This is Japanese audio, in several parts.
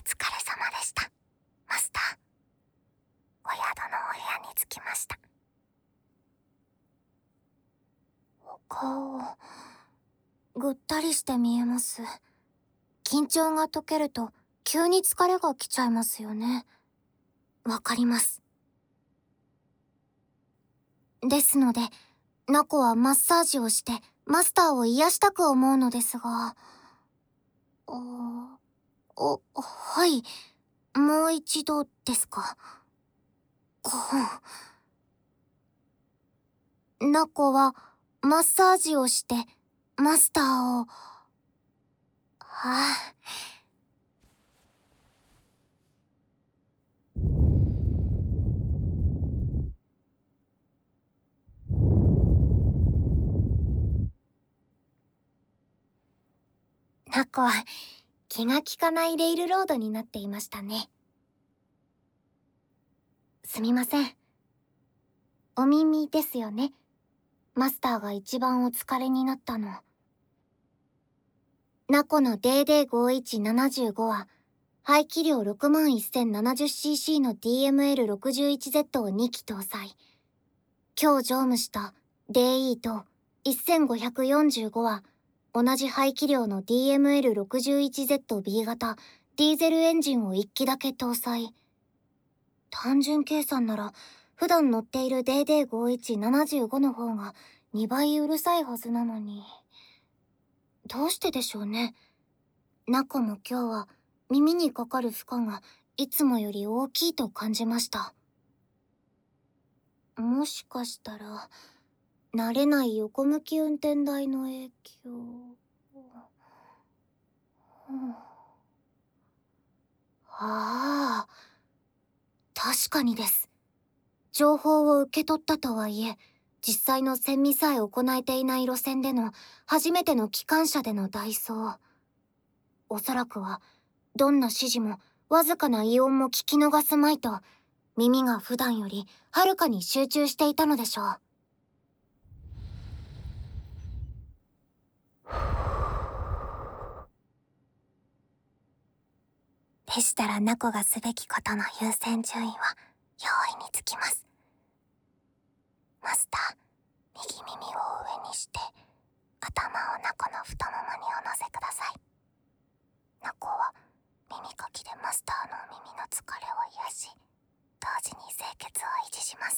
疲れ様でした。マスター。お宿のお部屋に着きました。お顔、ぐったりして見えます。緊張が解けると急に疲れが来ちゃいますよね。わかります。ですので、ナコはマッサージをしてマスターを癒したく思うのですが。はい。もう一度ですか。ナコはマッサージをしてマスターを。ナコは気が利かないレイルロードになっていましたね。すみません。お耳ですよね。マスターが一番お疲れになったの。ナコの DD5175 は排気量 61,070cc の DML61Z を2機搭載。今日乗務した DE と 1545 は同じ排気量の DML61ZB 型ディーゼルエンジンを1機だけ搭載。単純計算なら普段乗っている DD5175 の方が2倍うるさいはずなのに。どうしてでしょうね。ナコも今日は耳にかかる負荷がいつもより大きいと感じました。もしかしたら慣れない横向き運転台の影響。ああ、確かにです。情報を受け取ったとはいえ、実際の潜味さえ行えていない路線での初めての機関車での代走。おそらくは、どんな指示もわずかな異音も聞き逃すまいと、耳が普段よりはるかに集中していたのでしょう。でしたらナコがすべきことの優先順位は容易につきます。マスター、右耳を上にして頭をナコの太ももにお乗せください。ナコは耳かきでマスターの耳の疲れを癒し、同時に清潔を維持します。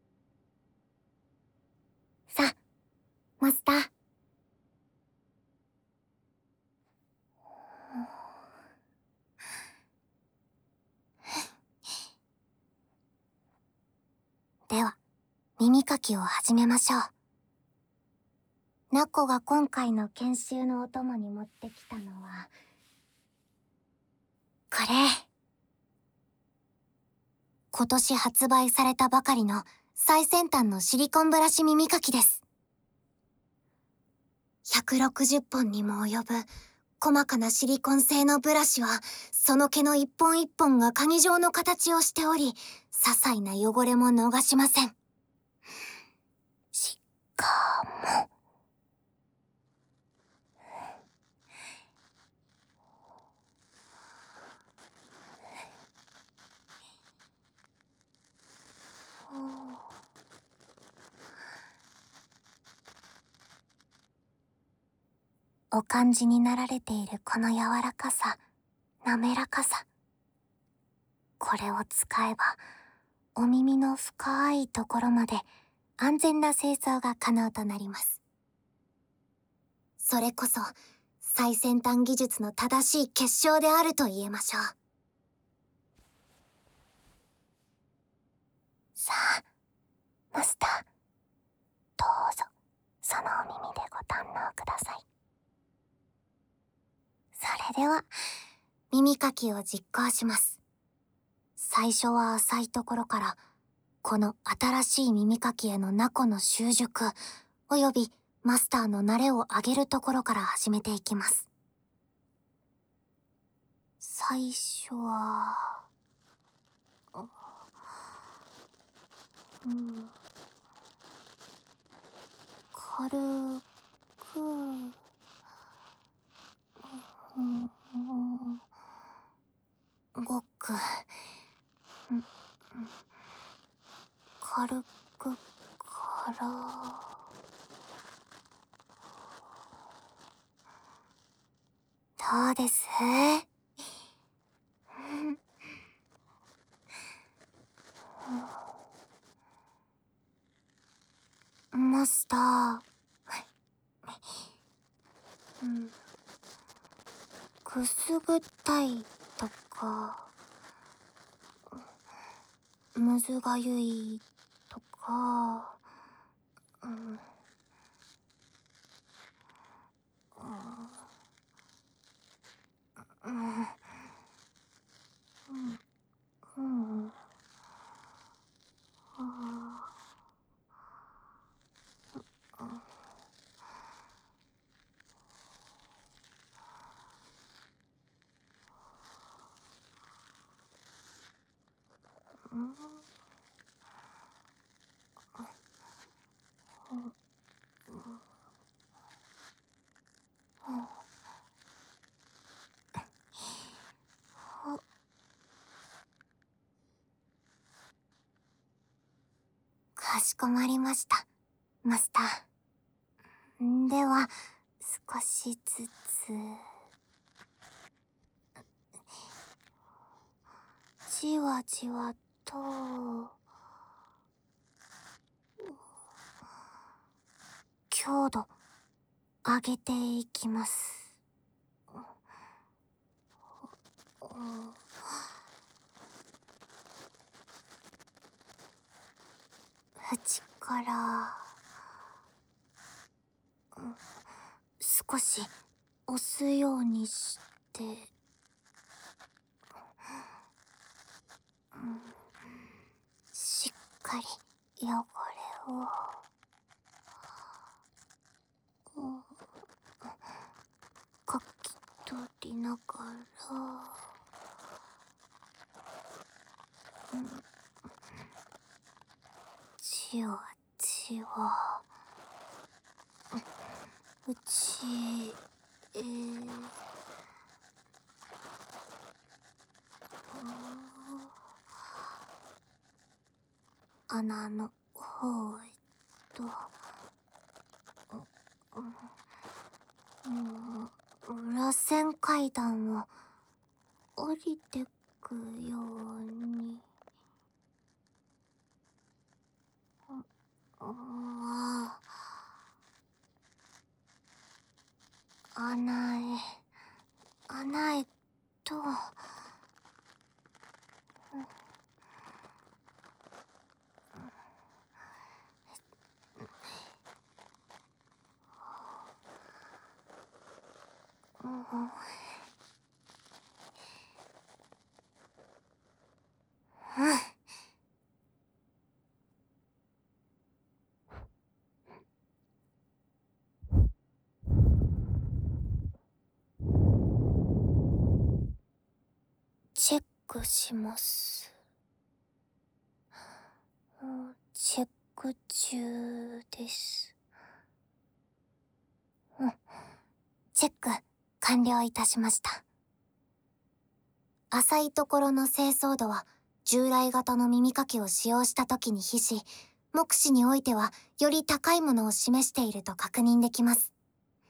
さあ、マスター。では、耳かきを始めましょう。ナコが今回の研修のお供に持ってきたのは、これ。今年発売されたばかりの最先端のシリコンブラシ耳かきです。160本にも及ぶ細かなシリコン製のブラシは、その毛の一本一本が鍵状の形をしており、些細な汚れも逃しません。しかも、お感じになられているこの柔らかさ、滑らかさ。これを使えば、お耳の深いところまで安全な清掃が可能となります。それこそ、最先端技術の正しい結晶であると言えましょう。さあ、マスター。どうぞ、そのお耳でご堪能ください。それでは、耳かきを実行します。最初は浅いところから、この新しい耳かきへのナコの習熟、およびマスターの慣れを上げるところから始めていきます。最初は、軽く、 く、軽くから、どうです？マスター、くすぐったいとか、むずがゆいとか、かしこまりました、マスター。では、少しずつ。じわじわと、強度、上げていきます。縁から、少し押すようにして、しっかり汚れを、かき取りながら、じわじわ、内へ、穴の方へと、螺旋階段を降りてくように。穴へ、穴へと、チェックします。チェック中です。チェック完了いたしました。浅いところの清掃度は従来型の耳かきを使用した時に比し、目視においてはより高いものを示していると確認できます。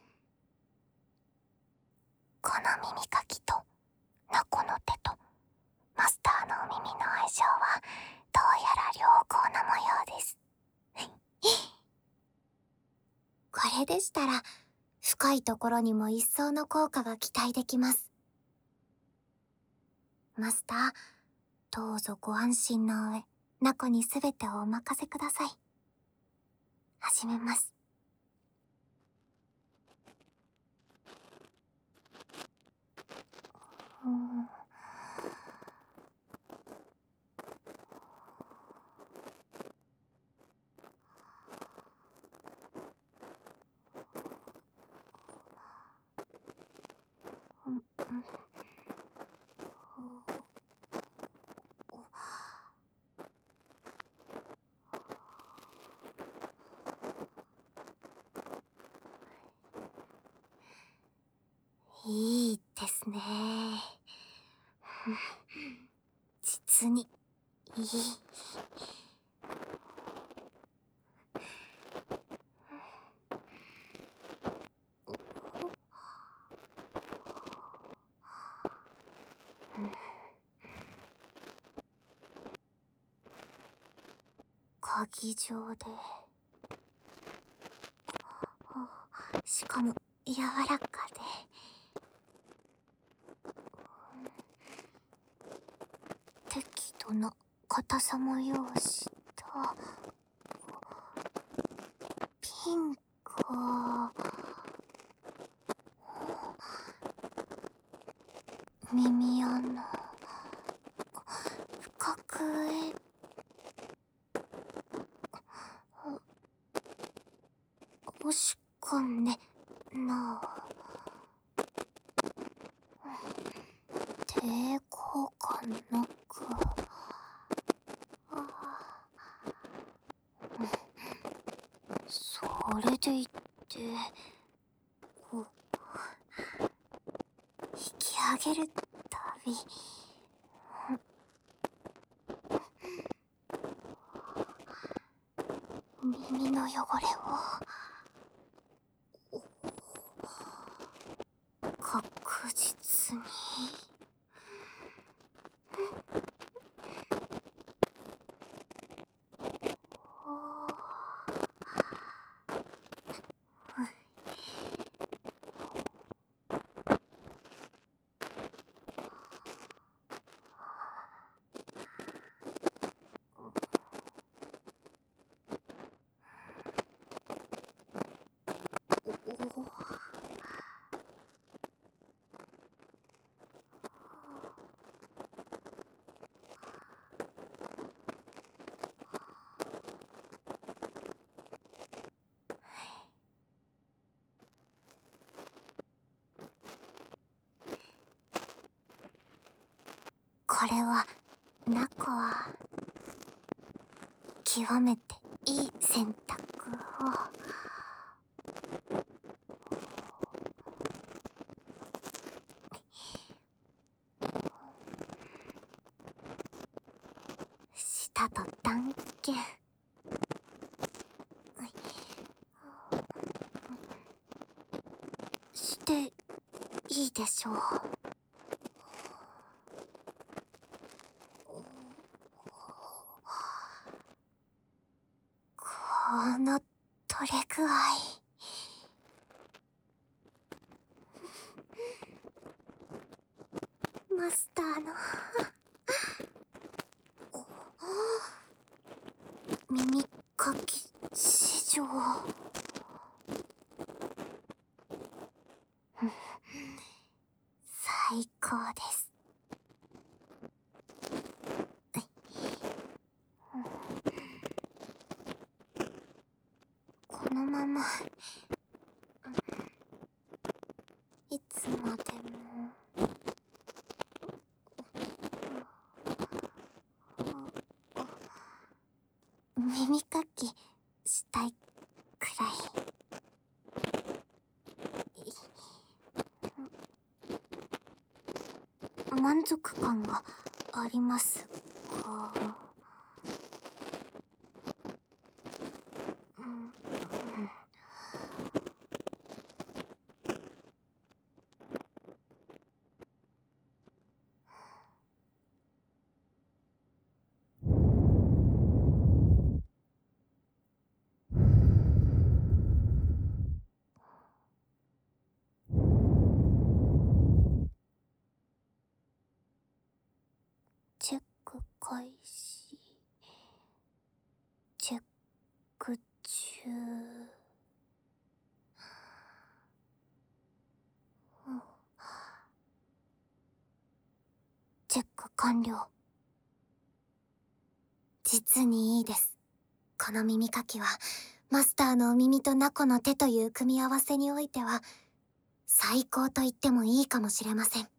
この耳かきとナコの手とマスターのお耳の相性はどうやら良好な模様です。これでしたら深いところにも一層の効果が期待できます。マスター、どうぞご安心の上、ナコに全てをお任せください。始めます。いいですね。 別にいい。鍵状で、しかも柔らかで、適度な硬さも用したピンク。耳穴深く押し込んでな。抵抗感なく。それでいってこう引き上げるたび耳の汚れを確実に。これはナコは極めていい選択を。したと断言。していいでしょう。この取れ具合。マスターの耳かき史上最高です。このままいつまでも耳かきしたいくらい満足感がありますが、チェック開始。チェック中。チェック完了。実にいいです。この耳かきはマスターのお耳とナコの手という組み合わせにおいては最高と言ってもいいかもしれません。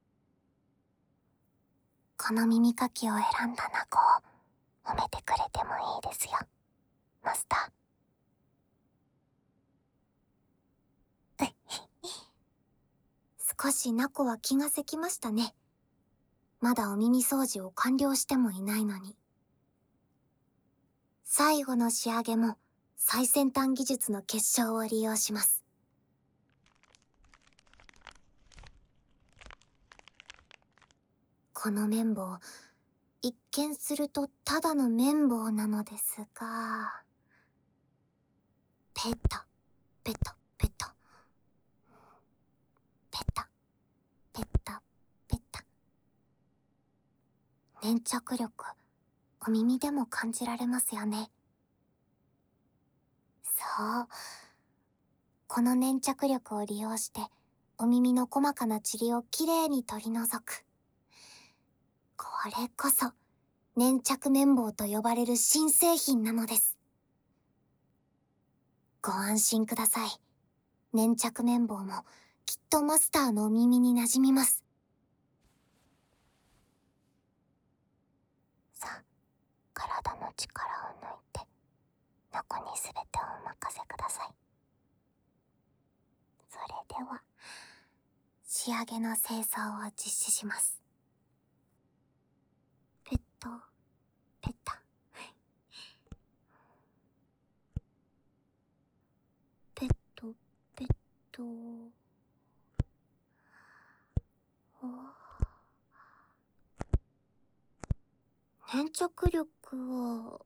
この耳かきを選んだナコを褒めてくれてもいいですよ、マスター。少しナコは気がせきましたね。 まだお耳掃除を完了してもいないのに。最後の仕上げも最先端技術の結晶を利用します。この綿棒、一見するとただの綿棒なのですが、ペタ、ペタ、ペタ。ペタ、ペタ、ペタ。粘着力、お耳でも感じられますよね。そう。この粘着力を利用して、お耳の細かな塵をきれいに取り除く。これこそ、粘着綿棒と呼ばれる新製品なのです。ご安心ください。粘着綿棒もきっとマスターのお耳に馴染みます。さあ、体の力を抜いて、ノコに全てをお任せください。それでは、仕上げの清掃を実施します。ペット、ペタ。ペット、ペット。粘着力は、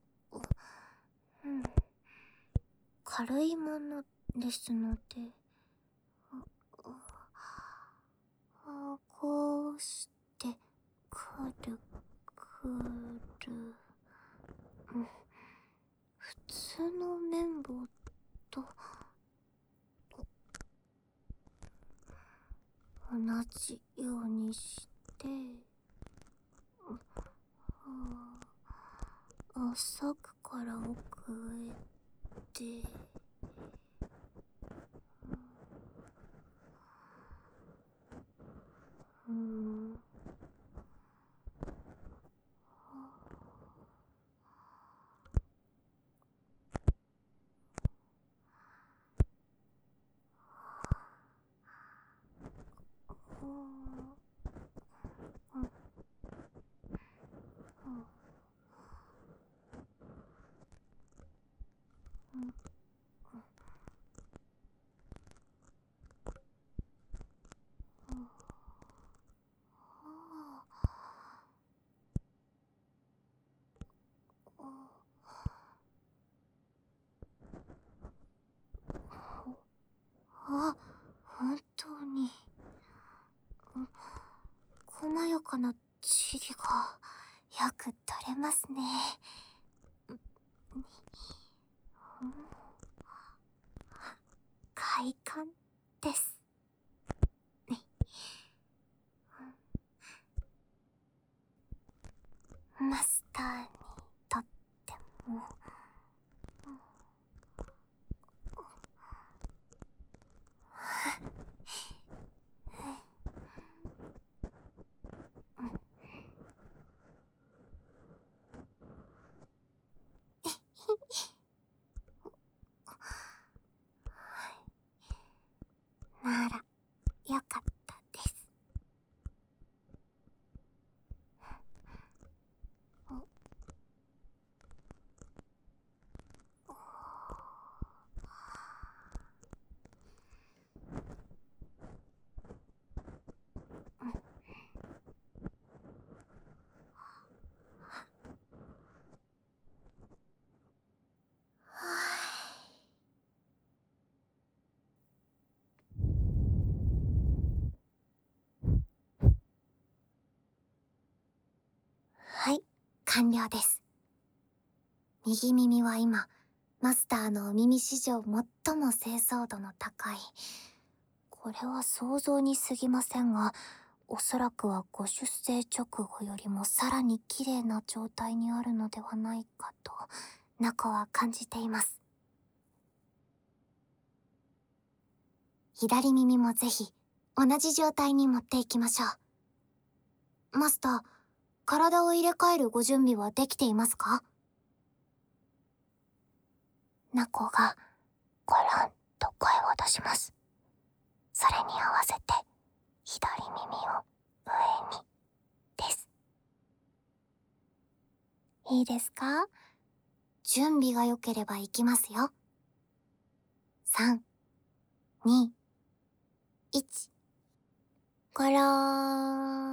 軽いものですので、こうしてくるくる。普通の綿棒と同じようにして、浅くから奥へで、本当に細やかな塵がよく取れますね。快感です。マスターにとってもならよかったです。はい、完了です。右耳は今、マスターのお耳史上最も清掃度の高い。これは想像に過ぎませんが、おそらくはご出生直後よりもさらに綺麗な状態にあるのではないかと、中は感じています。左耳もぜひ、同じ状態に持っていきましょう。マスター、体を入れ替えるご準備はできていますか？ナコが、ゴロンと声を出します。それに合わせて、左耳を上に、です。 いいですか？準備が良ければいきますよ。3、2、1。ゴローン。